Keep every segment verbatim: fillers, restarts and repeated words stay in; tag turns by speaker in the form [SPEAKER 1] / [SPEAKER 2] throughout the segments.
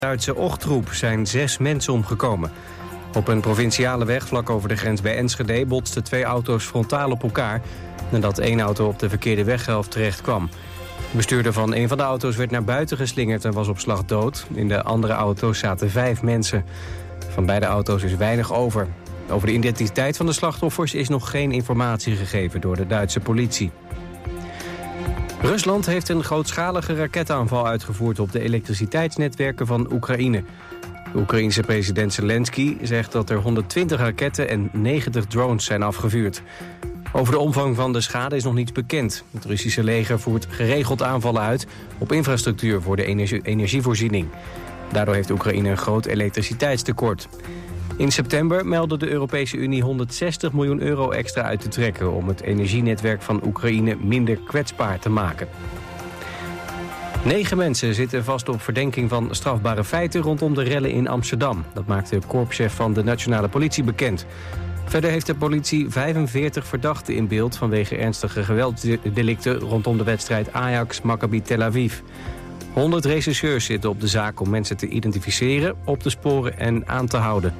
[SPEAKER 1] Duitse Ochtroep zijn zes mensen omgekomen. Op een provinciale weg vlak over de grens bij Enschede botsten twee auto's frontaal op elkaar, nadat één auto op de verkeerde weghelft terecht kwam. De bestuurder van een van de auto's werd naar buiten geslingerd en was op slag dood. In de andere auto zaten vijf mensen. Van beide auto's is weinig over. Over de identiteit van de slachtoffers is nog geen informatie gegeven door de Duitse politie. Rusland heeft een grootschalige raketaanval uitgevoerd op de elektriciteitsnetwerken van Oekraïne. De Oekraïense president Zelensky zegt dat er honderdtwintig raketten en negentig drones zijn afgevuurd. Over de omvang van de schade is nog niets bekend. Het Russische leger voert geregeld aanvallen uit op infrastructuur voor de energie- energievoorziening. Daardoor heeft Oekraïne een groot elektriciteitstekort. In september meldde de Europese Unie honderdzestig miljoen euro extra uit te trekken om het energienetwerk van Oekraïne minder kwetsbaar te maken. Negen mensen zitten vast op verdenking van strafbare feiten rondom de rellen in Amsterdam. Dat maakte de korpschef van de nationale politie bekend. Verder heeft de politie vijfenveertig verdachten in beeld vanwege ernstige geweldsdelicten rondom de wedstrijd Ajax-Maccabi Tel Aviv. honderd rechercheurs zitten op de zaak om mensen te identificeren, op te sporen en aan te houden.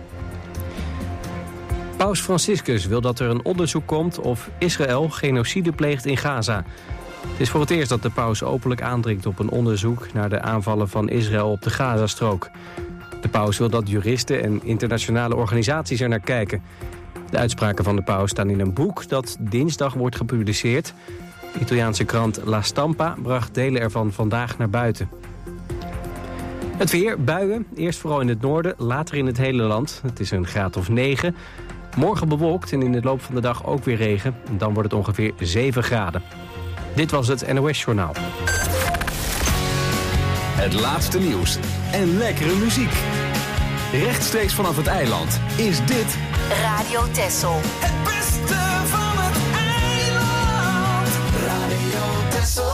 [SPEAKER 1] Paus Franciscus wil dat er een onderzoek komt of Israël genocide pleegt in Gaza. Het is voor het eerst dat de paus openlijk aandringt op een onderzoek naar de aanvallen van Israël op de Gazastrook. De paus wil dat juristen en internationale organisaties er naar kijken. De uitspraken van de paus staan in een boek dat dinsdag wordt gepubliceerd. De Italiaanse krant La Stampa bracht delen ervan vandaag naar buiten. Het weer, buien, eerst vooral in het noorden, later in het hele land. Het is een graad of negen. Morgen bewolkt en in de loop van de dag ook weer regen. En dan wordt het ongeveer zeven graden. Dit was het N O S-journaal.
[SPEAKER 2] Het laatste nieuws en lekkere muziek. Rechtstreeks vanaf het eiland is dit
[SPEAKER 3] Radio Texel.
[SPEAKER 4] Het beste van het eiland. Radio Texel.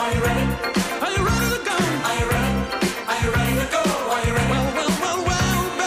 [SPEAKER 4] Well, well, well, well.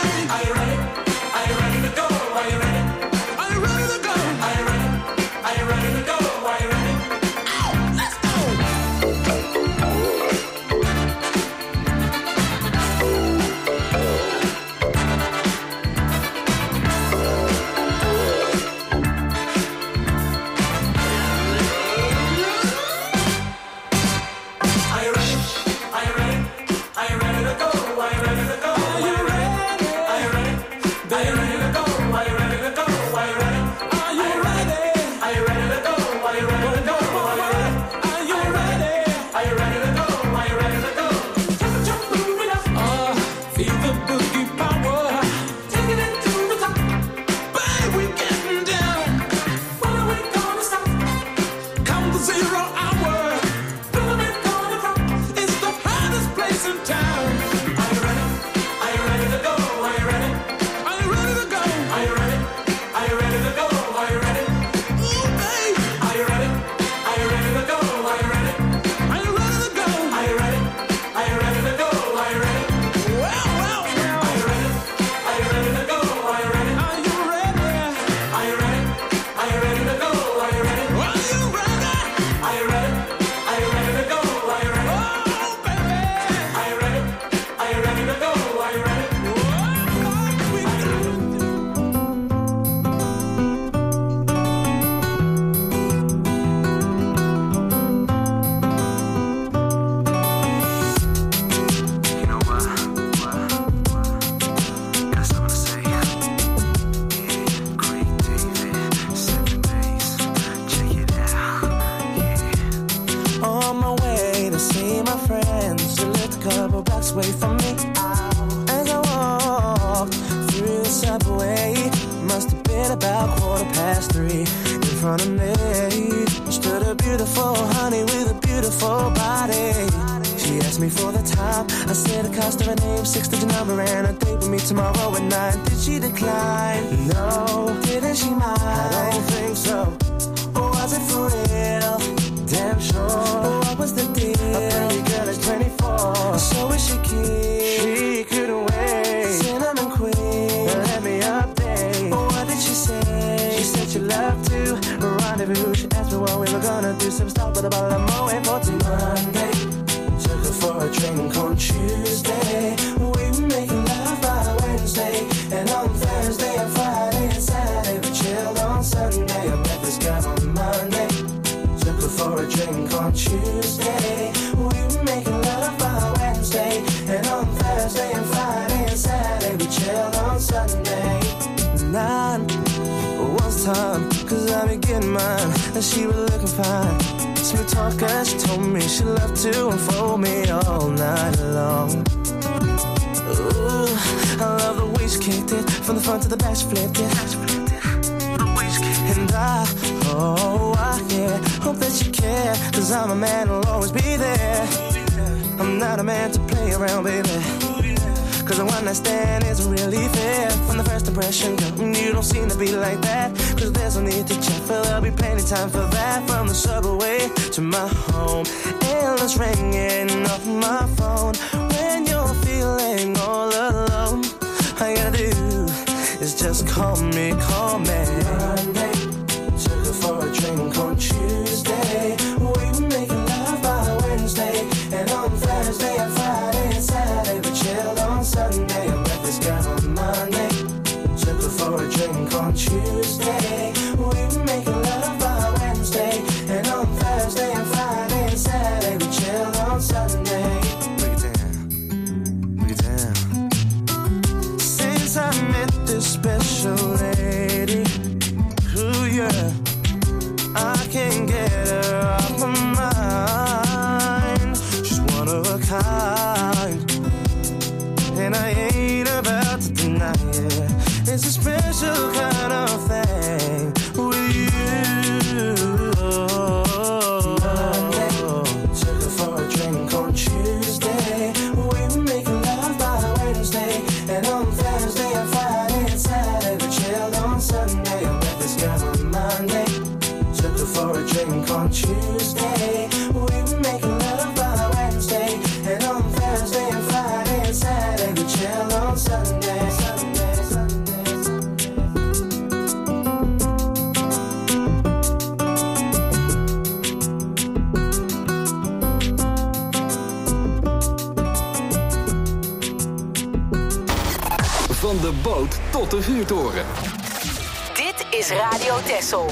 [SPEAKER 3] past three. In front of me stood a beautiful honey with a beautiful body. She asked me for the time. I said the cost of her name, six-digit number, and a date with me tomorrow at nine. Did she decline? No. Didn't she mind? I don't think so. Or was it for real? Damn sure. What was the deal? A pretty girl is twenty-four. So is she keen? She couldn't wait. Cinnamon queen, let me update. What did she say? She said she loved to rendezvous. She asked me what we were gonna do. Some stuff, but about a Moet for till Monday. Took her for a drink on Tuesday. We were making love by Wednesday. And on Thursday and Friday and Saturday we chilled on Sunday. I met this guy on Monday. Took her for a drink on Tuesday. We were making love by Wednesday. And on Thursday and Friday and Saturday we chilled on Sunday. Nine was time, cause I be getting mine. And she was looking fine. Smooth talker, she told me she loved to unfold me all night long. Ooh, I love the way she kicked it. From the front to the back she flipped it. And I, oh, I, yeah, hope that you care. Cause I'm a man who'll always be there. I'm not a man to play around, baby. Cause the one I stand isn't really fair. From the first impression, girl, you don't seem to be like that. Cause there's no need to check, for there'll be plenty time for that. From the subway to my home, endless ringing off my phone. When you're feeling all alone, all you gotta do is just call me, call me. Monday, took her for a drink on Tuesday. We were making love by Wednesday. And on Thursday and Friday and Saturday we chilled on Sunday. I met this guy on Monday. Took her for a drink on Tuesday. We were making love by Wednesday. And on Thursday and Friday and Saturday we chilled on Sunday. Break it down, break it down. Since I met this special lady, who yeah, I can't get her off my mind. She's one of a kind, and I ain't about to deny it. It's a special kind of thing with you. Monday, took her for a drink on Tuesday. We were making love by Wednesday. And on Thursday and Friday and Saturday we chilled on Sunday. I met this guy on Monday. Took her for a drink on Tuesday. We were making love by Wednesday. And on Thursday and Friday and Saturday we chilled on Sunday. Sunday, Sunday, Sunday.
[SPEAKER 2] Van de boot tot de vuurtoren.
[SPEAKER 5] Dit is Radio Texel.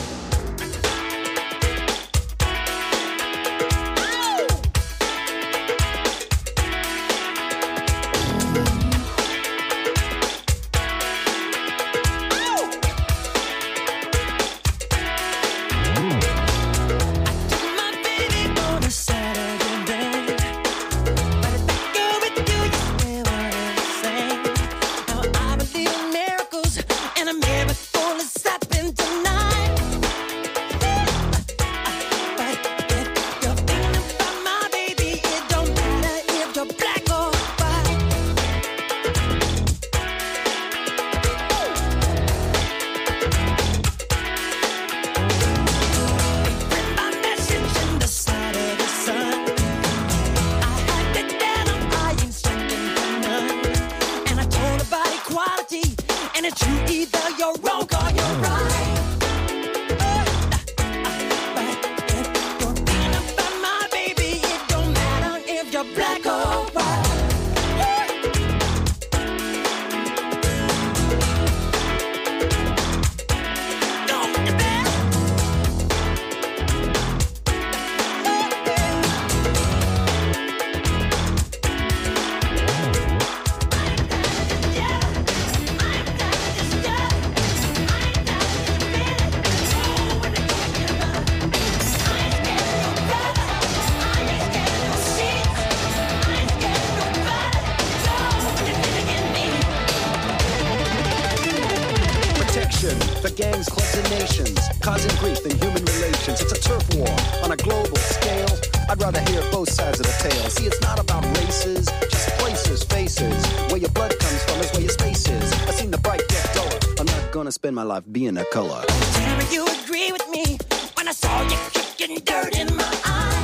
[SPEAKER 6] The gangs, clubs, and nations, causing grief in human relations. It's a turf war on a global scale. I'd rather hear both sides of the tale. See, it's not about races, just places, faces. Where your blood comes from is where your space is. I've seen the bright get duller. I'm not gonna spend my life being a color.
[SPEAKER 4] Tell you agree with me when I saw you kicking dirt in my eye.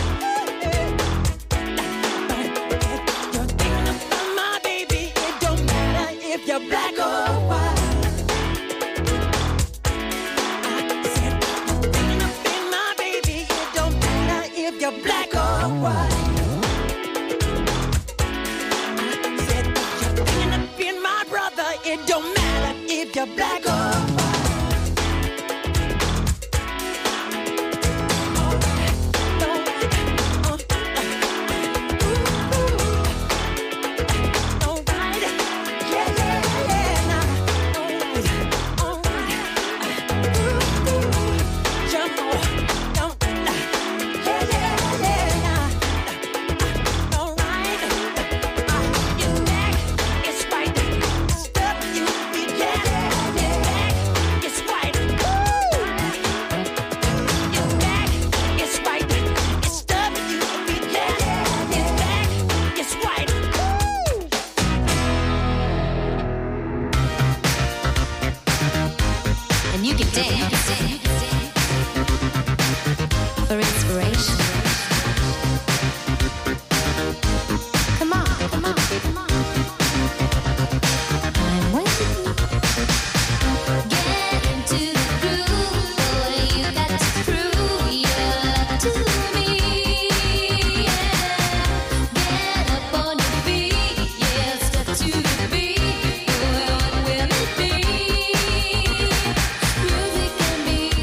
[SPEAKER 4] You're thinking about my baby. It don't matter if you're black or white. You're black or white. I said you're thinking of being my brother. It don't matter if you're black or white.
[SPEAKER 7] Music can be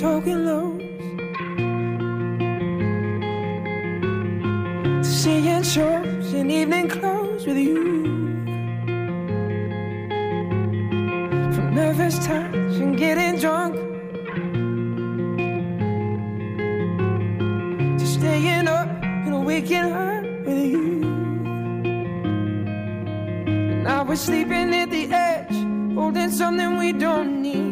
[SPEAKER 3] choking lows, to seeing shows in evening clothes with you, from nervous touch and getting drunk, to staying up and waking up with you. And now we're sleeping at the edge, holding something we don't need.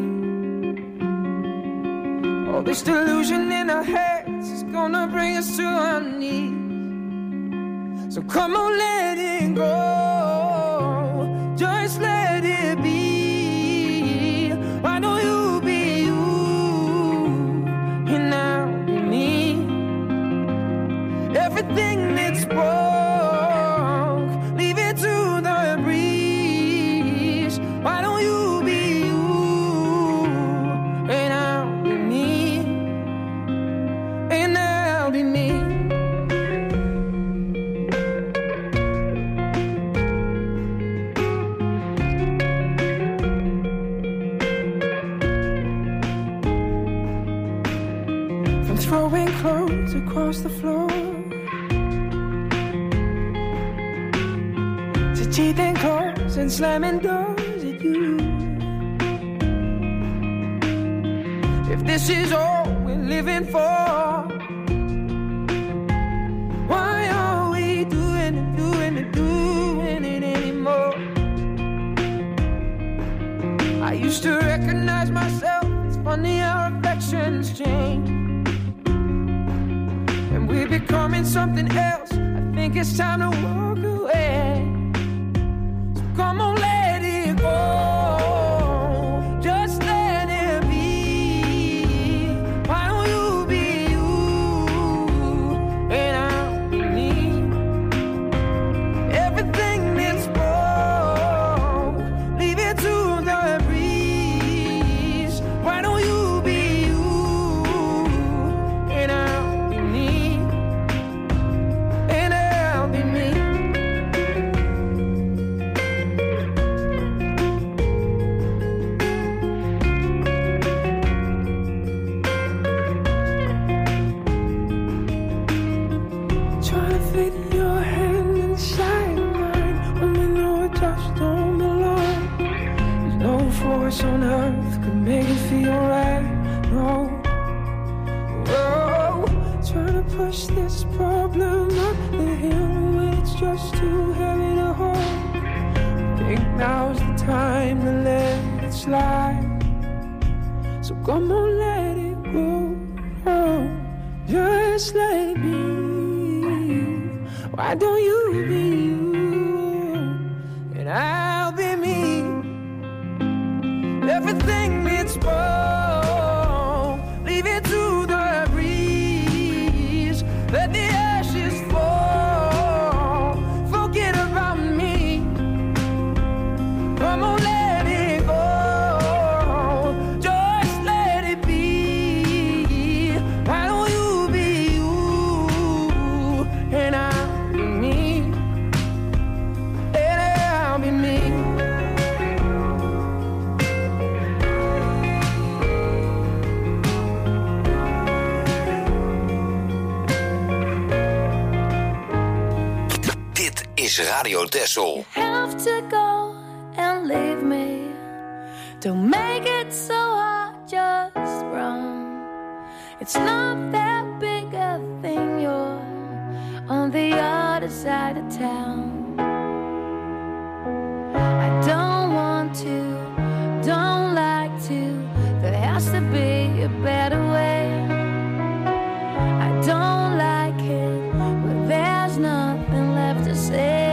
[SPEAKER 3] All this delusion in our heads is gonna bring us to our knees. So come on, let it go, just let it be. Why don't you be you, and I'll be me. Everything that's broke, leave it to the breeze. Why don't you be you, and I'll be me, and I'll be me. From throwing clothes across the floor, to teething cars and slamming doors at you. If this is all we're living for, why are we doing it, doing it, doing it anymore? I used to recognize myself. It's funny how affections change, and we're becoming something else. I think it's time to walk away. So come on, let it go, just let it be. Why don't you be you, and I'll be me. Everything that's broke, leave it to the breeze. Why don't you be you, and I'll be me, and I'll be me. Trying to fit your hand inside mine when we know it just don't belong. There's no force on earth could make it feel right. No. Whoa. Trying to push this problem up the hill when it's just too heavy to hold. Think now's the time to let it slide. So come on, let it go. Oh, just let it be. Why don't you be you, and I'll be me. Everything that's broke, leave it to the breeze. Let the ashes fall, forget about me. Come on, let it go, just let it be. Why don't you be you, and I'll be me, and I'll be me.
[SPEAKER 7] Dit is Radio Texel.
[SPEAKER 8] You have to go and leave me. Don't make it so hard, just run. It's not that big a thing, you're on the other side of town. I don't want to, don't like to. There has to be a better way. I don't like it, but there's nothing left to say.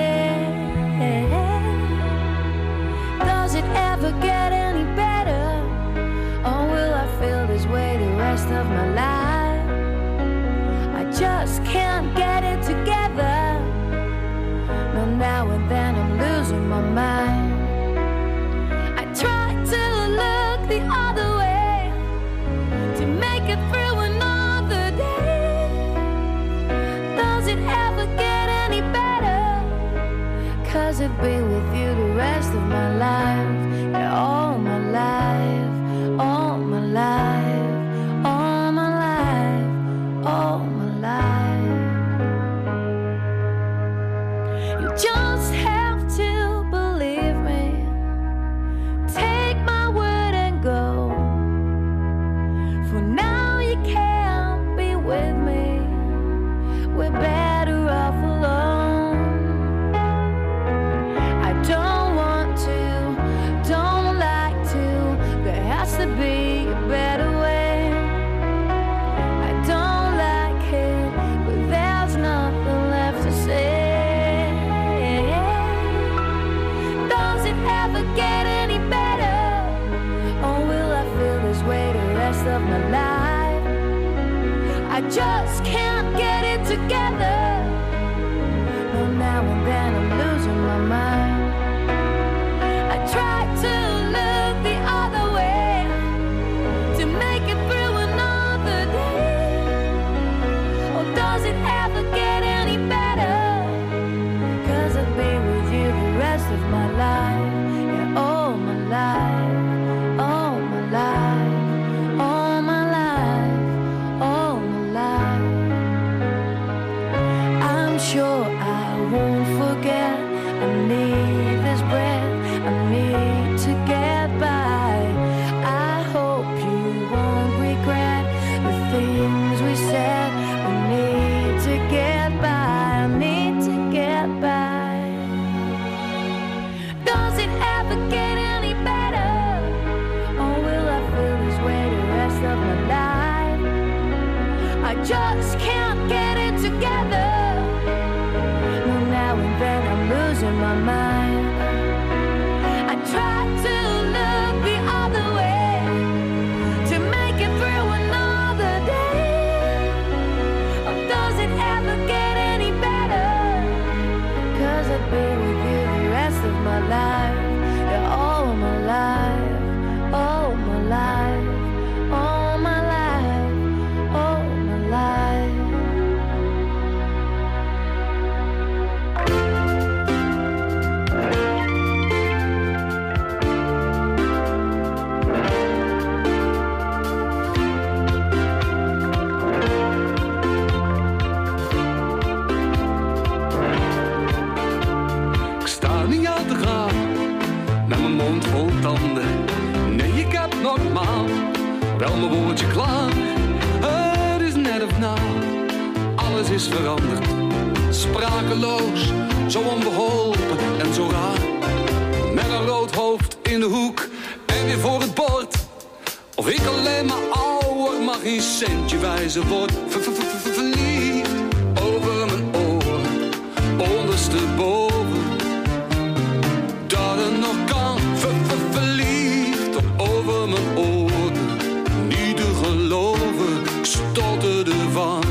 [SPEAKER 8] Does it ever get any better, or will I feel this way the rest of my life? I just can't get it together. No, now and then I'm losing my mind. I try to look the other way to make it through another day. Does it ever get any better? 'Cause I'd be with you the rest of my life. Yeah, all my life, all my life, all with me. We're better off alone. I don't want to, don't like to. There has to be a better way. I don't like it, but there's nothing left to say. Does it ever get any better? Or will I feel this way the rest of my life? I just can't get it together. No, now and then I'm losing my mind. I try to look the other way to make it through another day. Or does it ever get any better? 'Cause I'll be with you the rest of my life. Yeah, all my life, all my life, all my life, all my life. I'm sure I won't forget. I need this breath, I need to get by. I hope you won't regret the things we said. We need to get by, I need to get by. Does it ever get any better? Or will I feel this way the rest of my life? I just can't get it together. No, now and then I'm losing my mind. I try to look the other way to make it through another day. Or does it ever get any better? 'Cause I'll be with you the rest of my life. Yeah, all my life, all my life, all my life, all my life.
[SPEAKER 9] Ik sta niet aan te gaan, met mijn mond vol tanden. Nee, ik heb normaal wel mijn woordje klaar. Het is net of nou, alles is veranderd. Sprakeloos, zo onbeholpen en zo raar. Met een rood hoofd in de hoek en weer voor het bord. Of ik alleen maar ouder, maar geen centje wijzer word. Ver- ver- ver- ver- Verliefd over mijn oren, ondersteboven. Dat het nog kan, ver- ver- verliefd over mijn oren. Niet te geloven, ik stotterde van.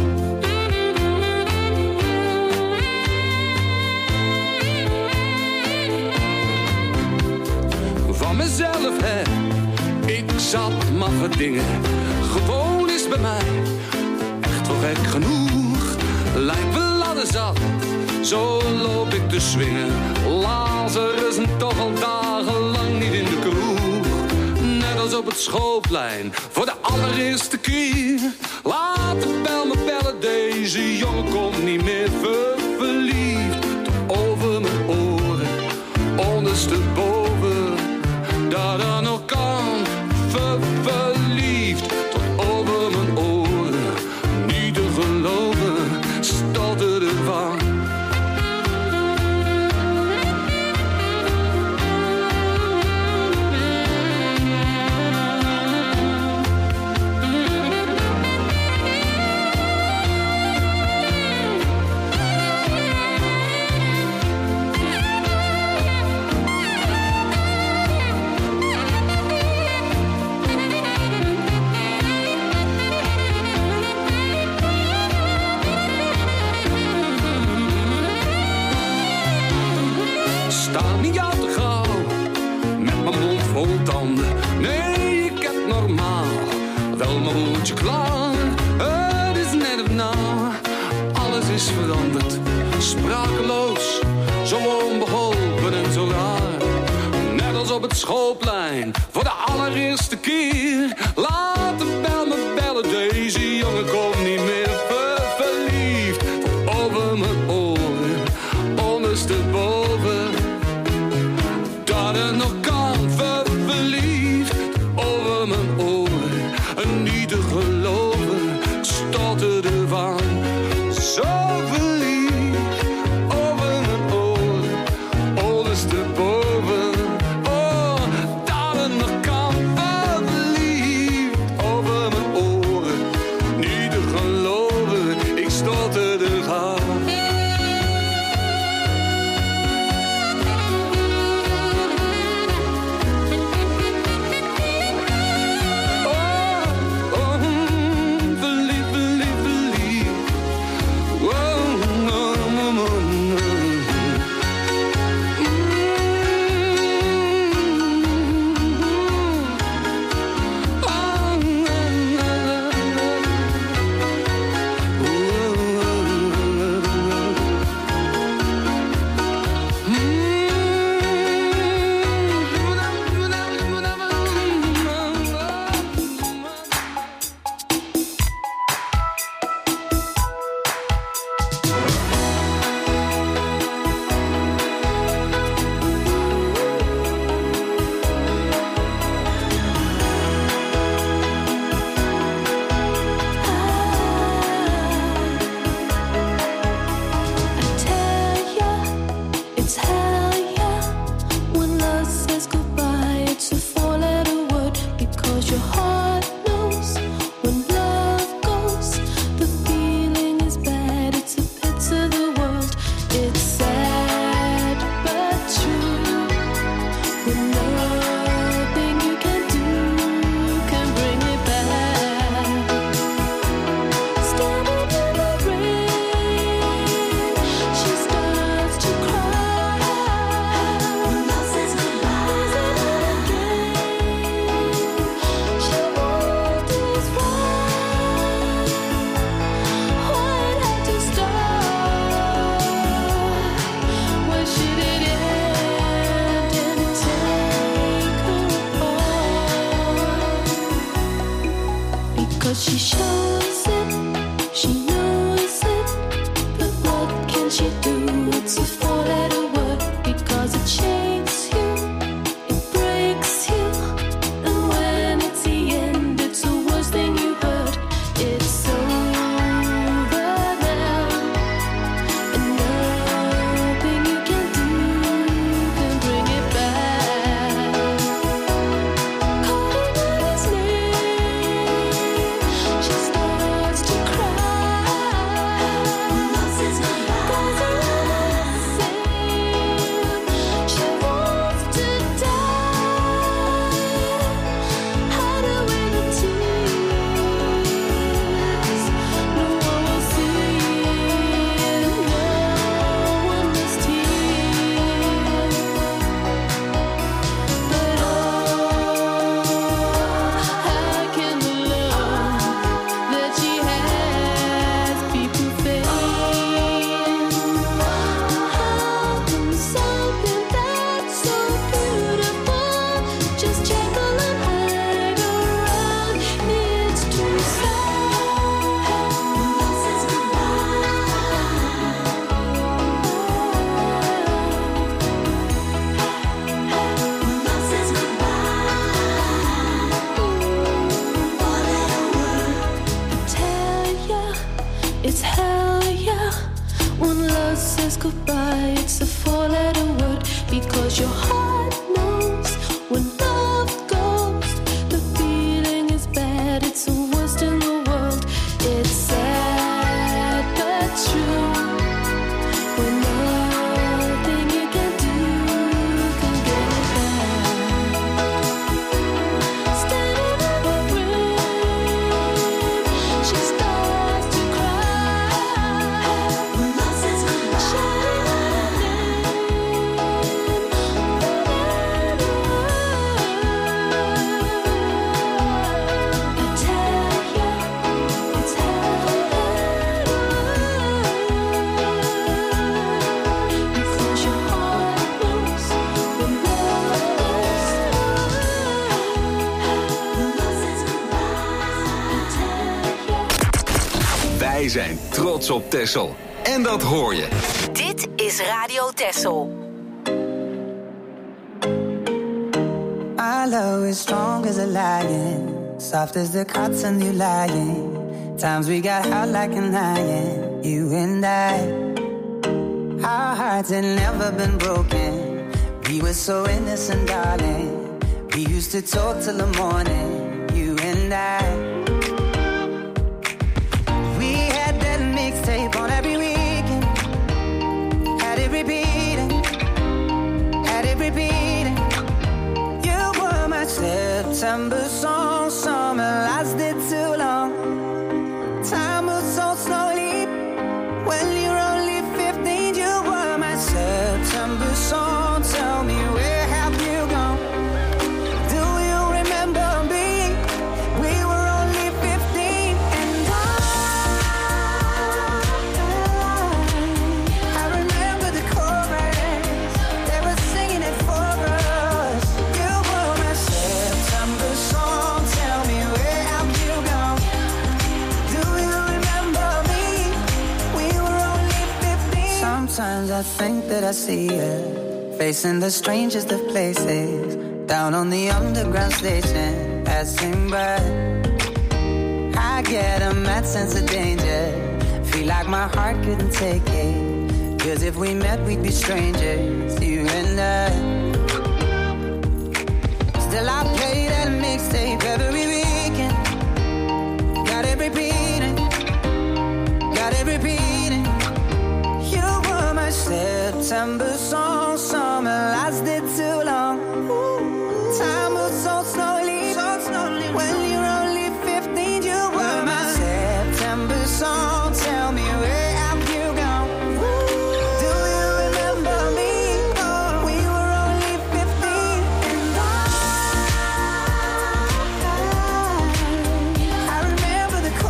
[SPEAKER 9] Van mezelf, hè, ik zat maffe dingen. Gewoon is bij mij echt wel gek genoeg. Lijkt wel ladder zat, zo loop ik te swingen. Lazarus en toch al dagenlang niet in de kroeg. Net als op het schoolplein, voor de allereerste keer. Laat de bel me bellen, deze jongen komt niet meer. Ver- Verliefd tot over mijn oren, ondersteboven. Dat er nog kan, ver- verliefd tot over mijn oren. Niet te geloven, stotterde van. Sta niet al te gauw, met mijn mond vol tanden. Nee, ik heb normaal wel mijn woordje klaar. Het is net of nou, alles is veranderd. Sprakeloos, zo onbeholpen en zo raar. Net als op het schoolplein, voor de allereerste keer. Laat de bel me bellen, deze jongen komt niet meer. Ver- Verliefd over mijn oren, ondersteboven. Dat het nog kan, ver- verliefd over mijn oren. En niet te geloven, stotterde
[SPEAKER 8] knows it, she knows it, but what can she do? It's a four-letter word because it shakes you, it breaks you, and when it's the end, it's the worst thing you heard. It's over now, and nothing you can do can bring it back. Calling out his name, she starts to cry. Lost his mind, doesn't wanna sing. She wants to die. Hide away the tears. No one will see, no one must hear. But oh, how can the love that she has be profane? How can something that's so beautiful just jangle and hang around? It's too sad. Lost his mind. Lost his mind. Tell ya, it's hell yeah. When love says goodbye, it's a four-letter word because your heart knows when love goes, the feeling is bad. It's the worst in the world. It's sad but true. When nothing you can do can get it back. Standing in the room, she starts to cry. Lost his mind, shining on her I tell ya, it's hell because your heart knows when love goes. Lost his mind, I tell ya.
[SPEAKER 2] Wij zijn trots op Texel. En dat hoor je.
[SPEAKER 5] Dit is Radio Texel.
[SPEAKER 3] Our love is strong as a lion, soft as the cotton you lying. Times we got hot like an iron, you and I. Our hearts had never been broken. We were so innocent, darling. We used to talk till the morning, you and I. We had that mixtape on every weekend. Had it repeating, had it repeating. You were my September song, summer lasted too long. Time moves so slowly when you're only fifteen. You were my September song. Tell me, where have you gone? Do you remember me? We were only fifteen, and I, I remember the chorus. They were singing it for us. You were my September song. Tell me, where have you gone? Do you remember me? We were only fifteen. Sometimes I think that I see you facing the strangest of places, down on the underground station, passing by. I get a mad sense of danger, feel like my heart couldn't take it. Cause if we met, we'd be strangers, you and I. Still I play that mixtape every weekend. Got it repeating, got it repeating. You were my September song, summer lasted too long. Time moves so slowly, so slowly when you're only fifteen. You were my September song. Tell me, where have you gone? Do you remember me? Oh, we were only fifteen, and I, I remember the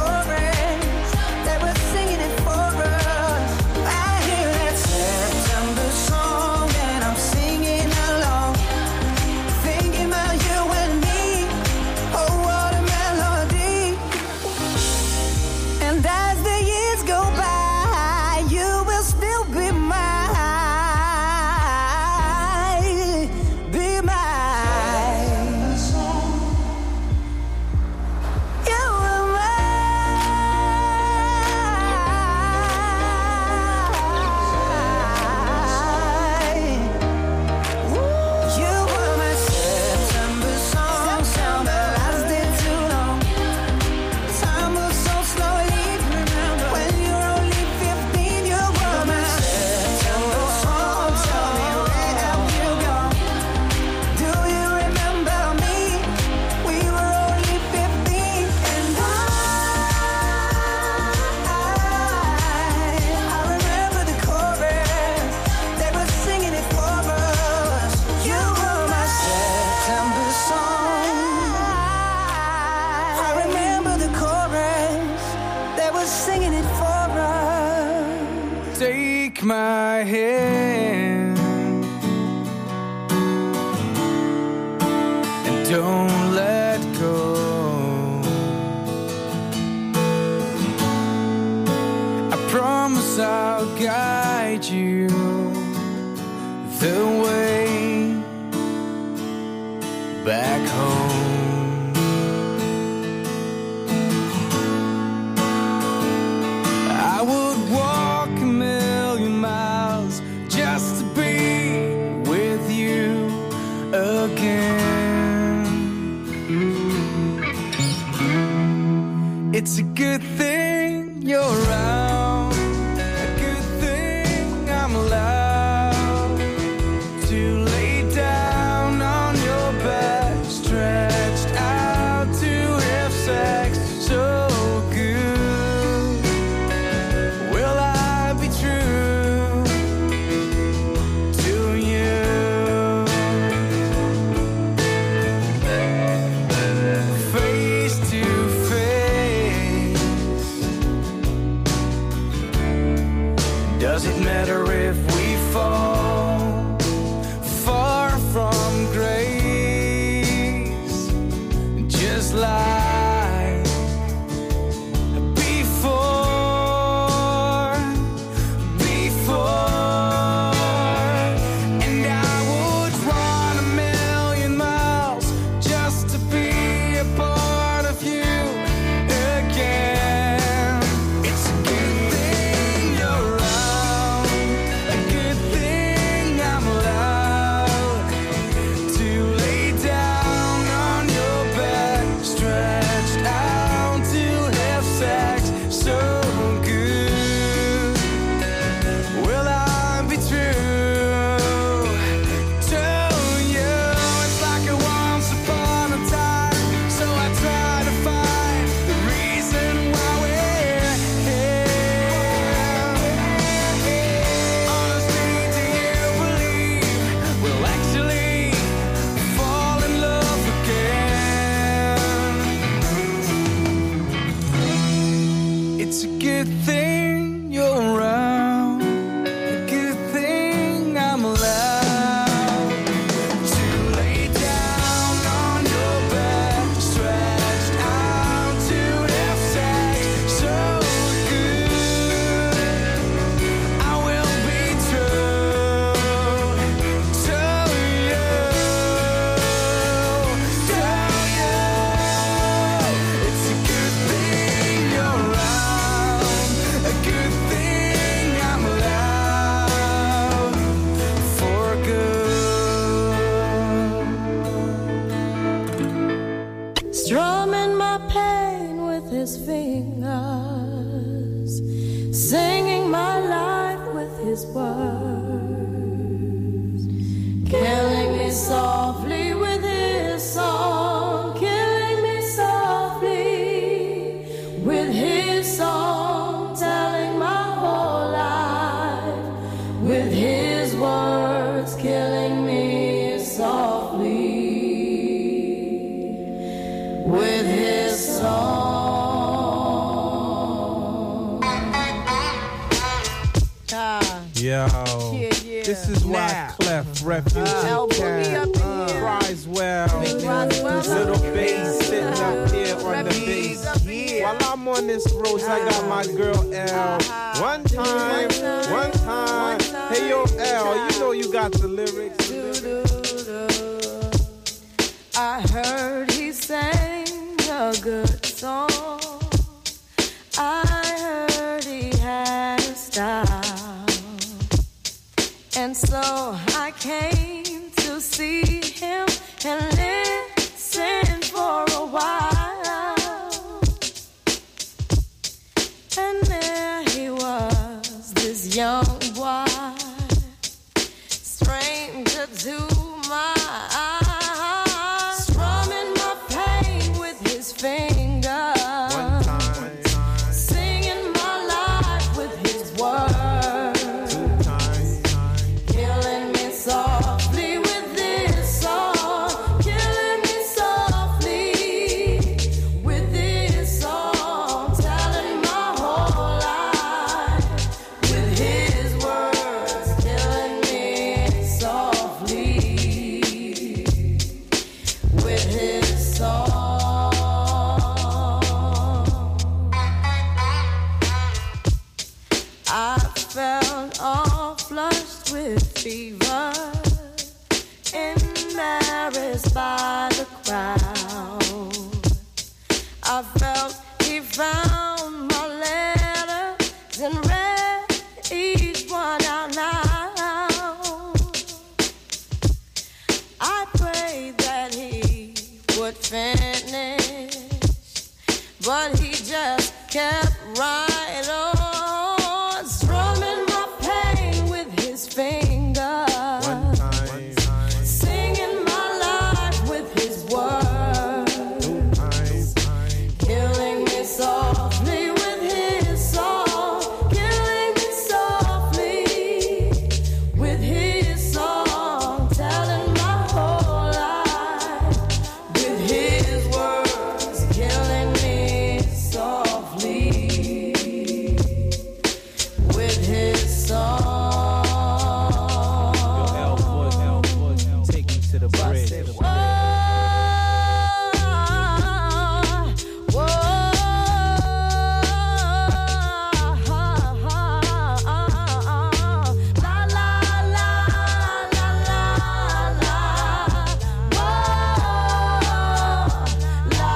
[SPEAKER 3] chorus. They were singing it for us. I hear that September song. And as the years go by, you will still be mine, be mine. You were mine. You were my September song, sound that lasted too long. Time moves so slowly. When you're only fifteen, you were my September song. Tell me, where have you gone? Do you remember me? We were only fifteen, and I, I remember the chorus. They were singing it for us. You were my September song. I remember the chorus. They were singing it for us.
[SPEAKER 10] Take my hand and don't let go. I promise I'll guide you the way back home. I would walk a million miles just to be with you again. It's a good thing you're around, a good thing I'm allowed to lay down on your back, stretched out to have sex so good. Will I be true to you? Face to face. Does it matter if we fall far from grace? Just like before, before. And I would run a million miles just to be a part of you again. It's a good thing you're around, a good thing I'm allowed to lay down on your back, stretched out to have sex so good. Will I be true to you? It's like a once upon a time, so I try to find the reason why we're here. Honestly, do you believe we'll actually fall in love again? It's a good thing you're around, a good thing I'm allowed to lay down on your back, stretched out to have sex so good. I will be true to you, to you. It's a good thing you're around, a good thing I'm allowed for good.
[SPEAKER 8] Strumming my pain with his fingers, singing my life with his words, killing me softly with his song, killing me softly with his song, telling my whole life with his words, killing me softly with his song.
[SPEAKER 11] Yo,
[SPEAKER 12] Yeah, yeah.
[SPEAKER 11] this is why
[SPEAKER 12] Now.
[SPEAKER 11] Clef Refuge
[SPEAKER 12] Uh,
[SPEAKER 11] Camp
[SPEAKER 12] put me up in here.
[SPEAKER 11] Roswell. Little bass sitting up here on the bass. While I'm on this road, I got my girl L. One time, one time. Hey yo L, you know you got the lyrics.
[SPEAKER 8] I heard he sang a good song. I heard he had a style. And so I came to see him and listen for a while. And there he was, this young boy, stranger to my eyes, strumming my pain with his fingers, singing my life with his words, killing me softly with this song, killing me softly with this song, telling my whole life with his words, killing me softly with his song. I felt all flushed with fever, embarrassed by the crowd. I felt he found my letters and read each one out loud. I prayed that he would finish, but he just kept right on, strumming my pain with his fingers, singing my life with his words, killing me softly with his song, killing me softly with his song, telling my whole life with his words, killing me softly with his song.
[SPEAKER 11] Take me to the bridge.
[SPEAKER 8] Whoa, whoa, la la la la la la, whoa, la,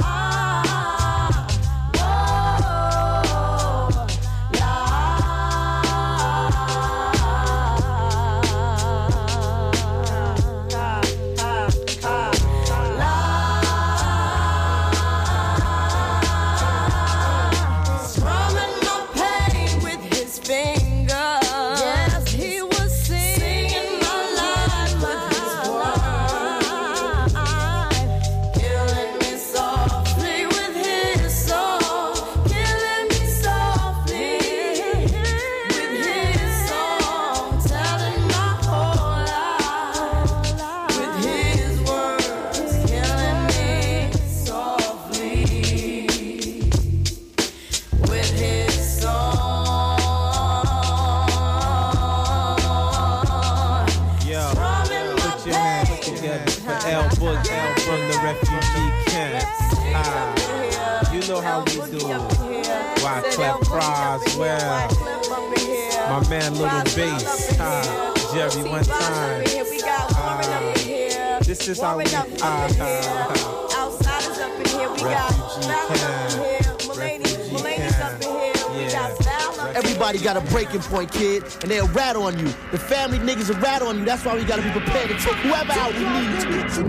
[SPEAKER 8] strumming my pain with his fingers. Yes, he was singing my life with his words, killing me softly with his song, killing me softly with his song, telling my whole life with his words, killing me softly with his song.
[SPEAKER 11] Yo,
[SPEAKER 8] Strumming my
[SPEAKER 11] put your hands
[SPEAKER 8] pain.
[SPEAKER 11] together for L Book, L from the refugee camp. Ah, you know how we do. Wyclef Roswell, my man Little Bass, ah, Jerry one time. Ah, this is how we, ah, ah,
[SPEAKER 8] Outsiders up in here, we got
[SPEAKER 11] refugee
[SPEAKER 8] Val up in
[SPEAKER 11] camp,
[SPEAKER 8] here, Mulaney's
[SPEAKER 11] refugee
[SPEAKER 8] up in here, we
[SPEAKER 11] camp,
[SPEAKER 8] got
[SPEAKER 11] yeah.
[SPEAKER 8] Val up in
[SPEAKER 12] Everybody got a breaking point, kid, and they'll rat on you. The family niggas will rat on you. That's why we gotta be prepared to take whoever out we need to.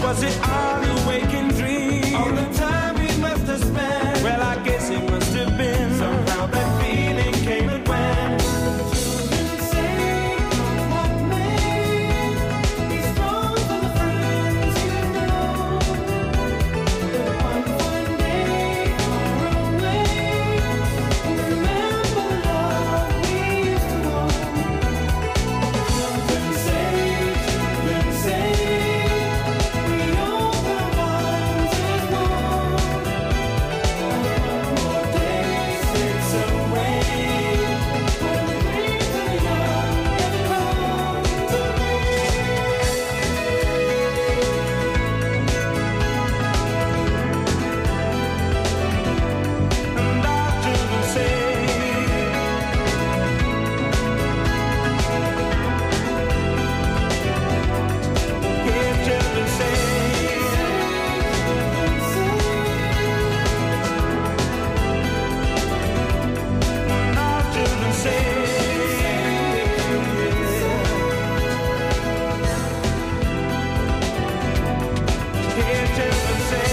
[SPEAKER 10] Was it all a waking dream? All the time we must have spent. Well, I guess it must have been. Somehow that feeling came and went. Children say, what made these songs for the friends you know? That one fine day far away, remember love we used to know. Children say, children say, we open arms and go. One more day slips away, when the dreams are young and cold to me. And our children say, yeah, children say, and our children say, yeah, children say,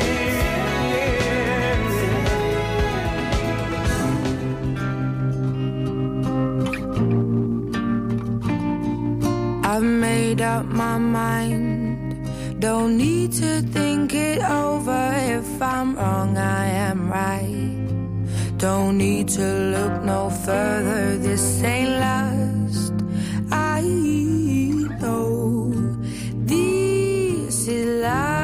[SPEAKER 8] I've made up my mind. Don't need to think it over. If I'm wrong, I am right. Don't need to look no further. This ain't last. I know this is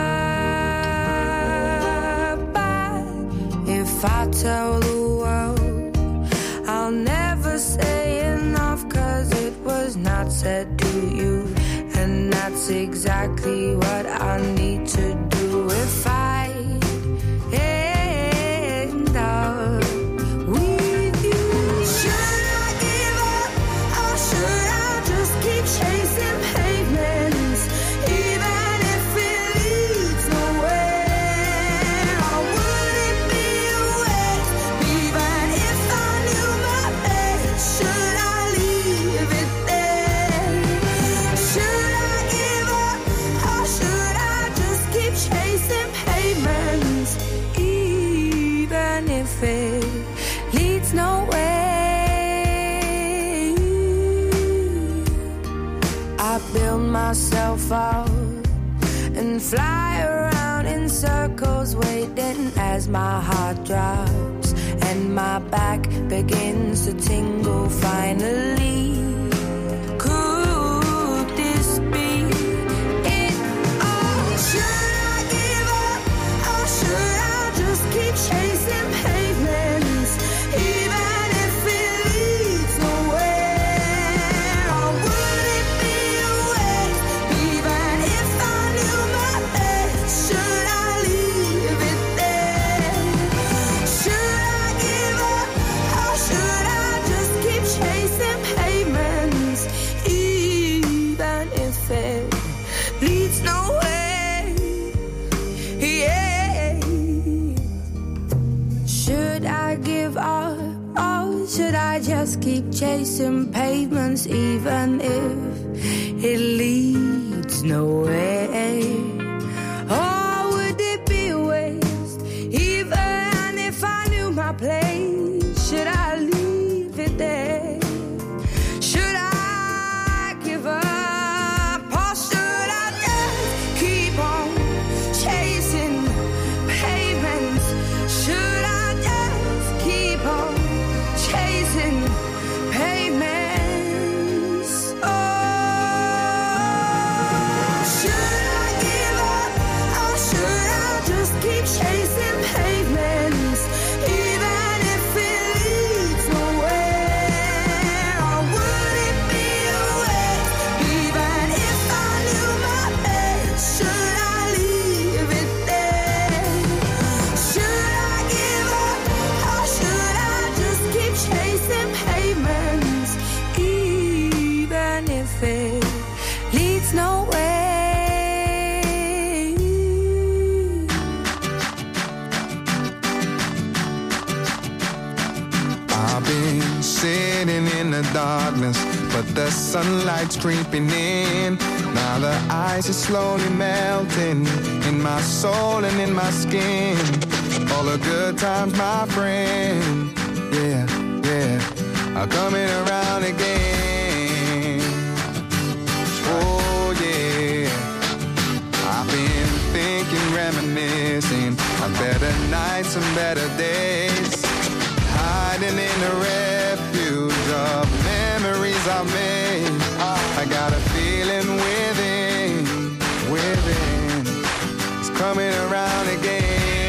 [SPEAKER 8] love. But if I tell the world, I'll never say enough, 'cause it was not said to you. And that's exactly what I need to do if I end up with you. Should I give up, or should I just keep chasing pavements, even if it leads nowhere? Or would it be a waste, even if I knew my place? Should I leave it there? Should I give up, or should I just keep chasing pavements, even if it leads nowhere? I build myself up and fly around in circles, waiting as my heart drops and my back begins to tingle finally. Could this be it all? Should I give up, or should I just keep chasing pavements, even if it leads nowhere? Or would it be a waste, even if I knew my place? Should I leave it there? Should I give up, or should I just keep chasing pavements, even if it leads nowhere? Yeah. Should I give up, or should I just keep chasing pavements, even if it leads nowhere? Or would it be a waste, even if I knew my place? Should I leave it there? Should I give up, or should I just keep on chasing pavements? Should I just keep on chasing pavements? Oh, should I give up, or should I just keep chasing pavements, even if it leads nowhere? Or would it be a waste, even if I knew my place? Should I leave it there? Should I give up, or should I just keep chasing pavements, even if it leads nowhere?
[SPEAKER 10] I've been sitting
[SPEAKER 13] waiting in the darkness, but the sunlight's creeping in. Now the ice is slowly melting in my soul and in my skin. All the good times, my friend, yeah, yeah, are coming around again. Oh yeah, I've been thinking, reminiscing on better nights and better days, hiding in the refuge of memories I've made. I got a feeling within, within, it's coming around again.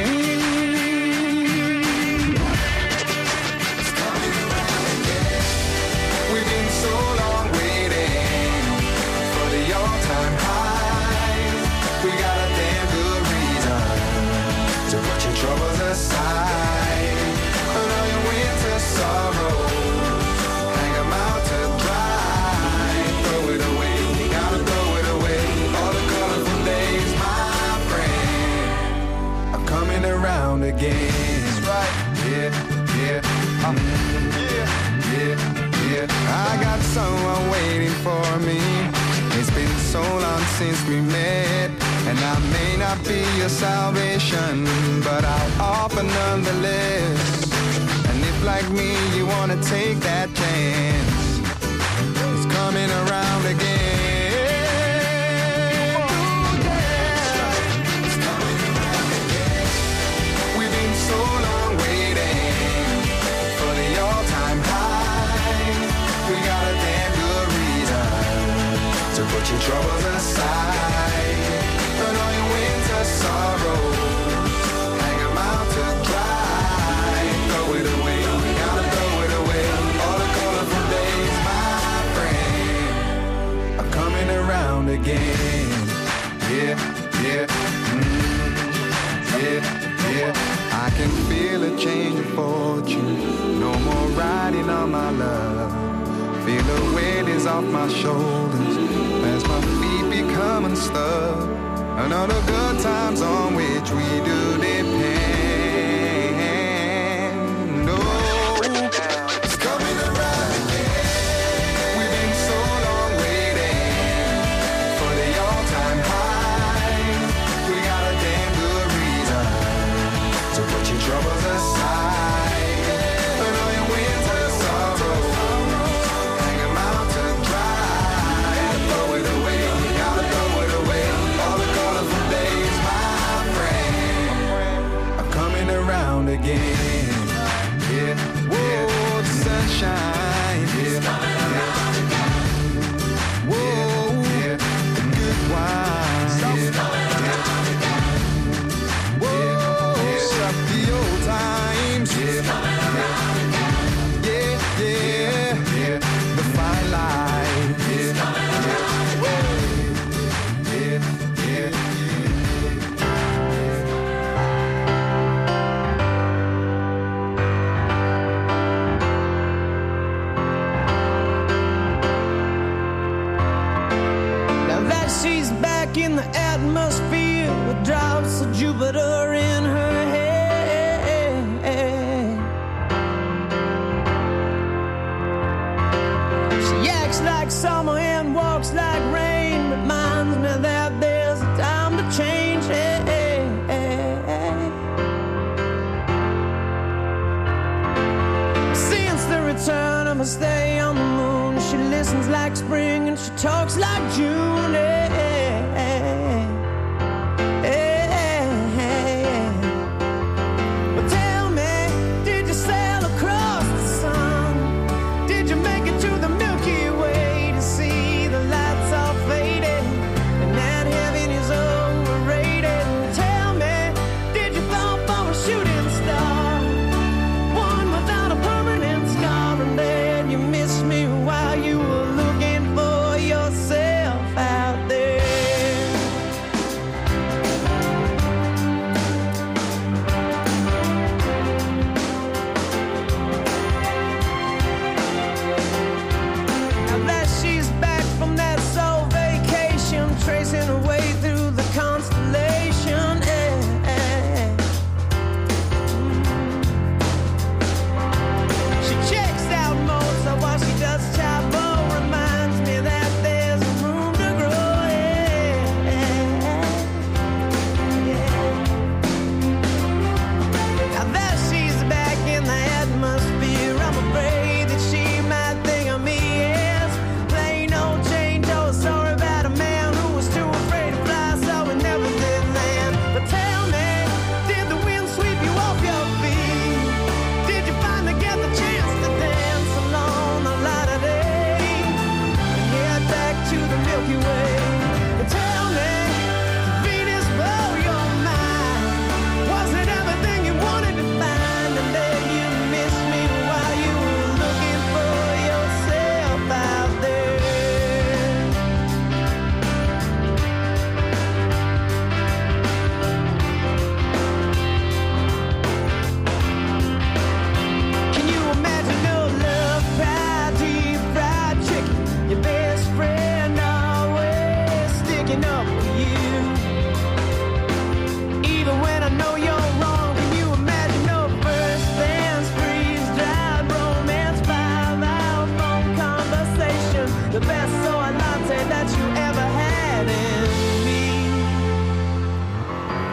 [SPEAKER 13] It's coming around again. We've been so long waiting for the all-time high. We got a damn good reason to put your troubles aside. And all your winter sorrows, hang 'em out to dry. Throw it away, you gotta throw it away. All the colorful days, my friend, are coming around again. That's right, yeah, yeah, um, yeah, yeah, yeah. I got someone waiting for me. It's been so long since we met, and I may not be your salvation, but I'll offer nonetheless. And if like me you wanna take that chance, it's coming around again. Ooh, yeah. It's coming around again. We've been so long waiting for the all-time high. We got a damn good reason to put your troubles aside. And all your winter sorrows, hang 'em out to dry. Throw it away, gotta throw it away. All the colorful days, my friend, are coming around again. Yeah, yeah, mm, yeah, yeah. I can feel a change of fortune. No more riding on my love. Feel the weight is off my shoulders as my feet become unstuck. And all the good times on which we do depend. Oh, it's coming around again. We've been so long waiting for the all-time high. We got a damn good reason to put your troubles aside. And all your winter sorrows, hang 'em out to dry. Throw it away, gotta throw it away. All the colorful days, my friend, are coming around again. Yeah, yeah, the sunshine, yeah, yeah. Whoa, yeah, the good wine, yeah, yeah. Whoa, yeah, the old times, yeah, yeah, yeah, yeah, the fine line, yeah, yeah, yeah, yeah, yeah.
[SPEAKER 10] Now that she's back in the atmosphere with drops of Jupiter in her head. She acts like summer and walks like rain, reminds me that there's a time to change. Since the return of her stay on the moon, she listens like spring and she talks like June. But tell me, did you sail across the sun? Did you make it to the Milky Way to see the lights all faded and that heaven is overrated? Tell me, did you fall for a shooting star, one without a permanent scar, and then you missed me while you were looking for yourself out there?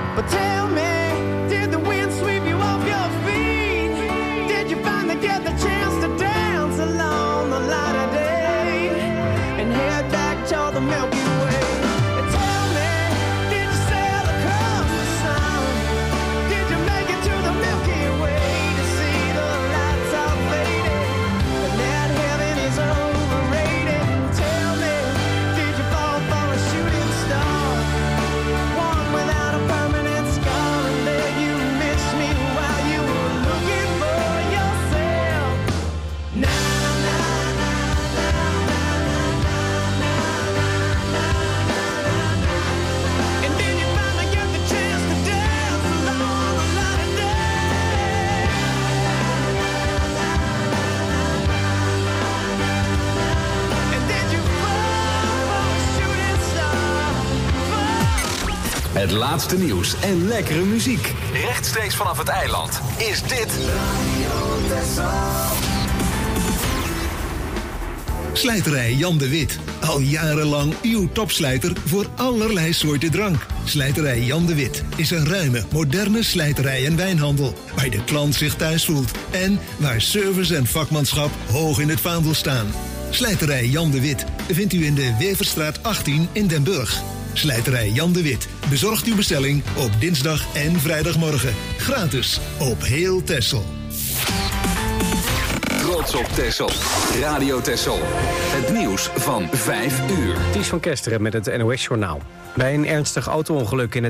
[SPEAKER 3] But tell me, did the wind sweep you off your feet? Did you finally get the chance to dance along the light of day and head back toward the Milky Way? And tell me, did you sail across the sun? Did you make it to the Milky Way to see the lights all faded and that heaven is overrated? Tell me, did you fall for a shooting star? One without a permanent scar, and then you missed me while you were looking for yourself. Na na na na na na na na na. And then you finally get the chance to dance along the light of day. And then you fall for a shooting star.
[SPEAKER 2] Het laatste nieuws en lekkere muziek. Rechtstreeks vanaf het eiland is dit...
[SPEAKER 14] Slijterij Jan de Wit. Al jarenlang uw topslijter voor allerlei soorten drank. Slijterij Jan de Wit is een ruime, moderne slijterij en wijnhandel. Waar de klant zich thuis voelt. En waar service en vakmanschap hoog in het vaandel staan. Slijterij Jan de Wit vindt u in de Weverstraat achttien in Den Burg. Slijterij Jan de Wit bezorgt uw bestelling op dinsdag en vrijdagmorgen. Gratis op heel Texel.
[SPEAKER 2] Trots op Texel. Radio Texel. Het nieuws van vijf uur.
[SPEAKER 1] Ties van Kesteren met het N O S-journaal. Bij een ernstig auto-ongeluk in het